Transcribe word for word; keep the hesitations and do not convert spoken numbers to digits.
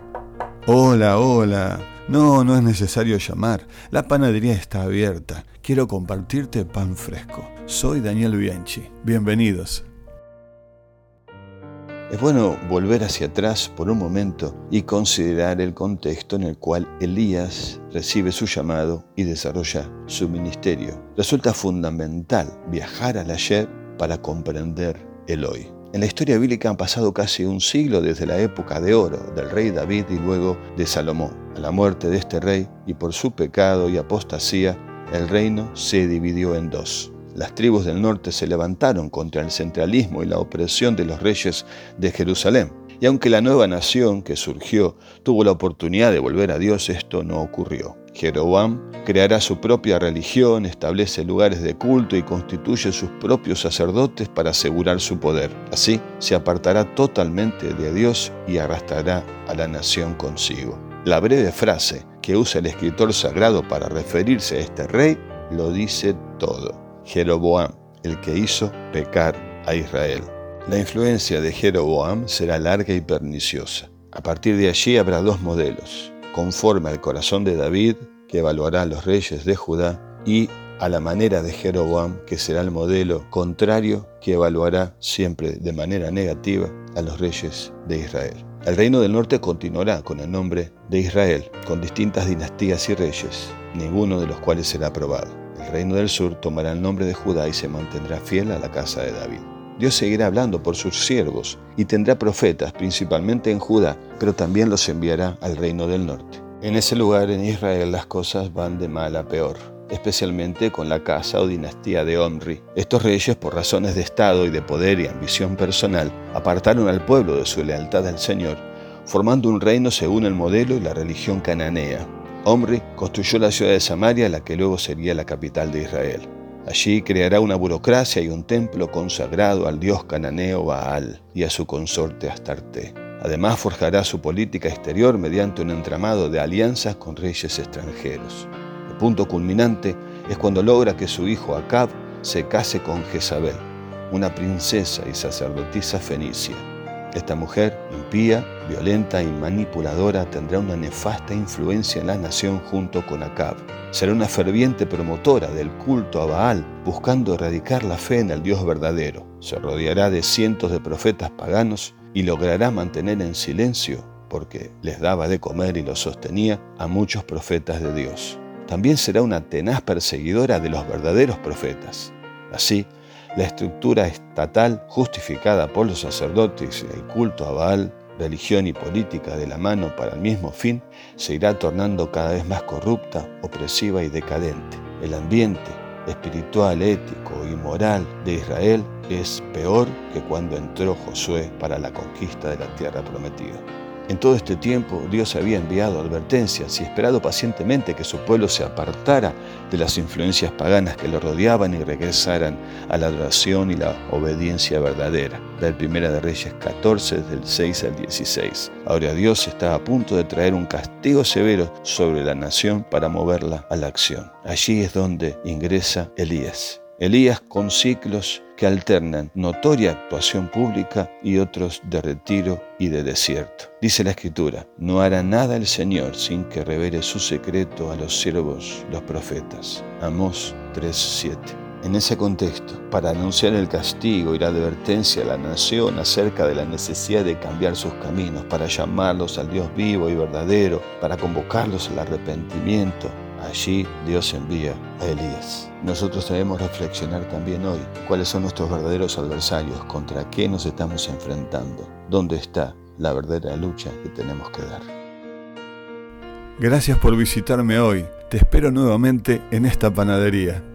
Hola, hola. No, no es necesario llamar. La panadería está abierta. Quiero compartirte pan fresco. Soy Daniel Bianchi. Bienvenidos. Es bueno volver hacia atrás por un momento y considerar el contexto en el cual Elías recibe su llamado y desarrolla su ministerio. Resulta fundamental viajar al ayer para comprender el hoy. En la historia bíblica han pasado casi un siglo desde la época de oro del rey David y luego de Salomón. A la muerte de este rey y por su pecado y apostasía, el reino se dividió en dos. Las tribus del norte se levantaron contra el centralismo y la opresión de los reyes de Jerusalén. Y aunque la nueva nación que surgió tuvo la oportunidad de volver a Dios, esto no ocurrió. Jeroboam creará su propia religión, establece lugares de culto y constituye sus propios sacerdotes para asegurar su poder. Así, se apartará totalmente de Dios y arrastrará a la nación consigo. La breve frase que usa el escritor sagrado para referirse a este rey lo dice todo. Jeroboam, el que hizo pecar a Israel. La influencia de Jeroboam será larga y perniciosa. A partir de allí habrá dos modelos, conforme al corazón de David, que evaluará a los reyes de Judá, y a la manera de Jeroboam, que será el modelo contrario, que evaluará siempre de manera negativa a los reyes de Israel. El reino del norte continuará con el nombre de Israel, con distintas dinastías y reyes, ninguno de los cuales será aprobado. El reino del sur tomará el nombre de Judá y se mantendrá fiel a la casa de David. Dios seguirá hablando por sus siervos y tendrá profetas, principalmente en Judá, pero también los enviará al reino del norte. En ese lugar, en Israel, las cosas van de mal a peor, especialmente con la casa o dinastía de Omri. Estos reyes, por razones de estado y de poder y ambición personal, apartaron al pueblo de su lealtad al Señor, formando un reino según el modelo y la religión cananea. Omri construyó la ciudad de Samaria, la que luego sería la capital de Israel. Allí creará una burocracia y un templo consagrado al dios cananeo Baal y a su consorte Astarte. Además, forjará su política exterior mediante un entramado de alianzas con reyes extranjeros. El punto culminante es cuando logra que su hijo Acab se case con Jezabel, una princesa y sacerdotisa fenicia. Esta mujer, impía, violenta y manipuladora, tendrá una nefasta influencia en la nación junto con Acab. Será una ferviente promotora del culto a Baal, buscando erradicar la fe en el Dios verdadero. Se rodeará de cientos de profetas paganos y logrará mantener en silencio, porque les daba de comer y los sostenía, a muchos profetas de Dios. También será una tenaz perseguidora de los verdaderos profetas. Así, la estructura estatal, justificada por los sacerdotes y el culto a Baal, religión y política de la mano para el mismo fin, se irá tornando cada vez más corrupta, opresiva y decadente. El ambiente espiritual, ético y moral de Israel es peor que cuando entró Josué para la conquista de la tierra prometida. En todo este tiempo, Dios había enviado advertencias y esperado pacientemente que su pueblo se apartara de las influencias paganas que lo rodeaban y regresaran a la adoración y la obediencia verdadera. Ver Primera de Reyes catorce, del seis al dieciséis. Ahora Dios está a punto de traer un castigo severo sobre la nación para moverla a la acción. Allí es donde ingresa Elías. Elías con ciclos que alternan notoria actuación pública y otros de retiro y de desierto. Dice la Escritura, no hará nada el Señor sin que revele su secreto a los siervos, los profetas. Amós tres siete. En ese contexto, para anunciar el castigo y la advertencia a la nación acerca de la necesidad de cambiar sus caminos, para llamarlos al Dios vivo y verdadero, para convocarlos al arrepentimiento, allí Dios envía a Elías. Nosotros debemos reflexionar también hoy cuáles son nuestros verdaderos adversarios, contra qué nos estamos enfrentando, dónde está la verdadera lucha que tenemos que dar. Gracias por visitarme hoy. Te espero nuevamente en esta panadería.